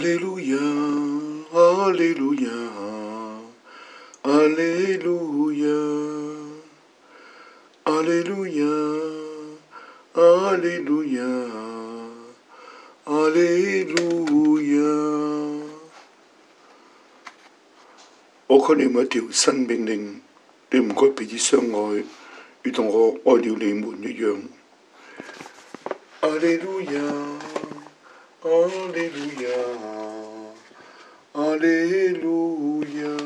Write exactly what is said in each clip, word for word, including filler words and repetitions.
利路亞，哈利路亞，哈利路亞，哈利路亞，哈利路亞，哈利路亞。我給你們一條新命令，你唔該彼此相愛，如同我愛了你們一樣。哈利路亞，哈利路亞，哈利路亞。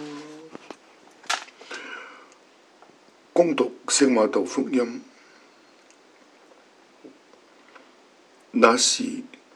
恭讀聖瑪竇福音。那時，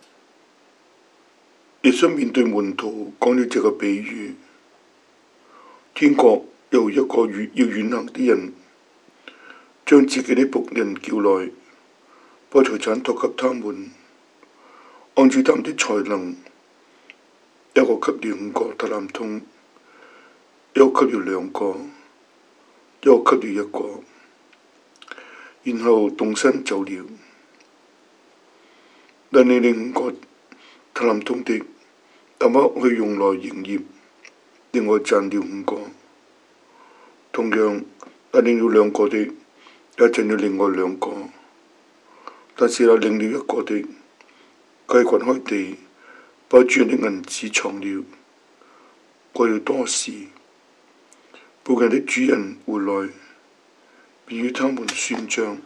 耶穌面對門徒講了這個比喻：天國有一個遠要遠行的人，將自己的僕人叫來，把財產託給他們，按照他們的才能，一個給了五個特蘭通，一個給了兩個，一個給了一個，然後動身走了。那領了五個特蘭通的，立刻去用來營業，另外賺了五個。同樣，那領了兩個的，也賺了另外兩個。但是那領了一個的，佢掘開地，把主人的銀子藏了，過了多時，僕人的主人回來，便與他們算賬。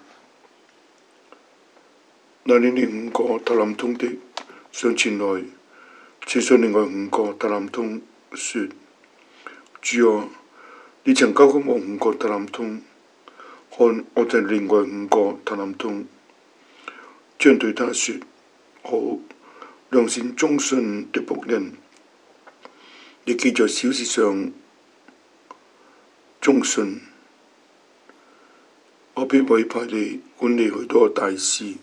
那領了五個特蘭通的上前來，扯上另外五個特蘭通，說：主啊，你曾交給我五個特蘭通，看我賺另外五個特蘭通。主人對他說：好，良善忠信的僕人，你既在小事上忠信，我必委派你管理許多大事。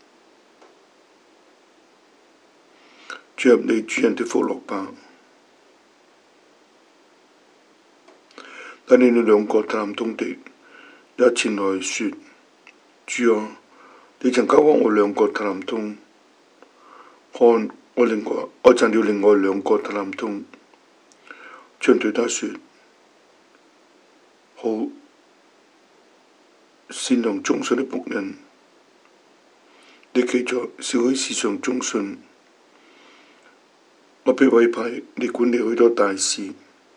進入你主人的福樂吧。那領了兩個特蘭通的也前來說：主啊，你曾交給我兩個特蘭通，看我另外我賺了另外兩個特蘭通。主人對他說：好，善良忠信的僕人，你既在少許事上忠信，我必委派你管理許多大事。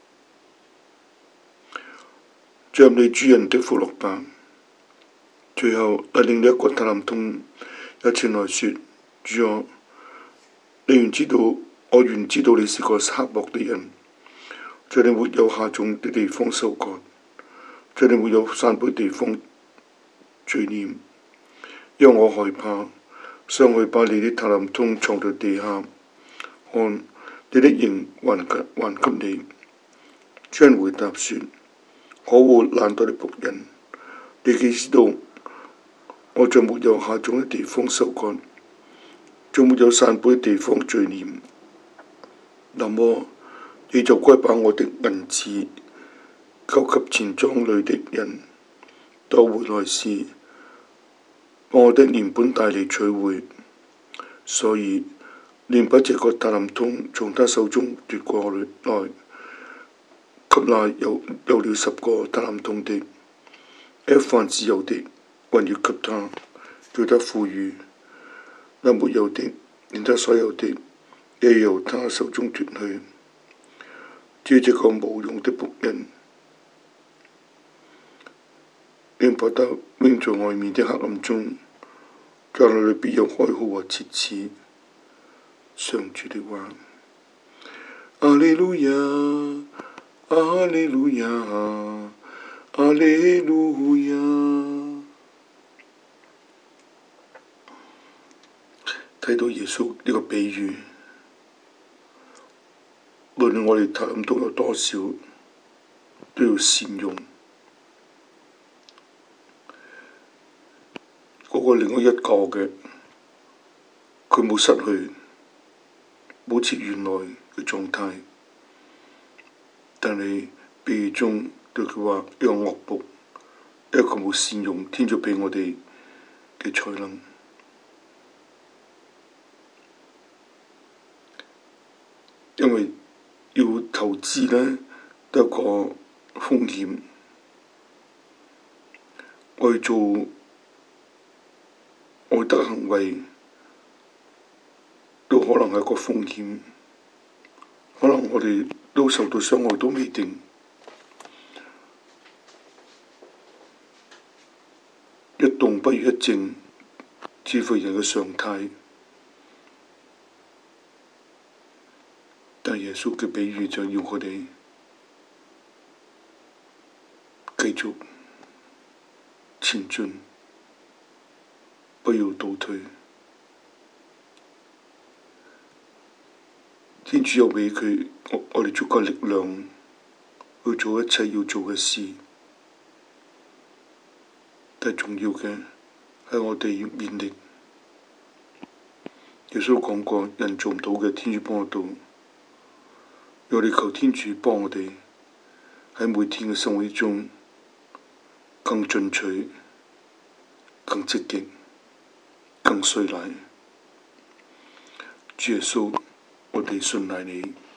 進入你主人的福樂吧。最後，那領了一個特蘭通也前來說：主啊，你原知道，我原知道你是個刻薄的人，在你沒有下種的地方收割，在你沒有散佈的地方聚斂。因為我害怕，所以我把你的特蘭通藏在地下，看你的營還給還給你。主人回答說：可惡懶惰的僕人，你既知道我在沒有下種的地方收割，在沒有散佈的地方聚斂，那麼你就該把我的銀子交給錢莊裏的人，到回來時，把我的連本帶利取回。所以連把這個特蘭通從他手中奪過來，給那有有了十個特蘭通的，一凡是有的，還要給他，叫他富裕；那沒有的，連他所有的，也由他手中奪去。至於這個無用的僕人，應把他扔在外面的黑暗中，在那裏必有哀哭和切齒。上主的話。阿利路亞，阿利路亞，阿利路亞。睇到耶穌呢個比喻，無論我哋特蘭通有多少，都要善用。嗰個另外一個嘅，佢冇失去，保持原來嘅狀態，但係比喻中對佢話一個惡僕，一個冇善用天主俾我哋嘅才能。 因為要投資呢，都係一個風險。我哋做愛德行為都可能係一個風險，可能我哋都受到傷害都未定。一動不如一靜，似乎係人嘅常態。但耶穌嘅比喻就要我哋繼續前進，不要倒退。天主有俾佢我我哋足夠力量去做一切要做嘅事，但係重要嘅係我哋要勉力。耶穌講過，人做唔到嘅，天主幫得到。我哋求天主幫我哋喺每天嘅生活中更進取、更積極、更率賴。主耶穌，我哋信賴你。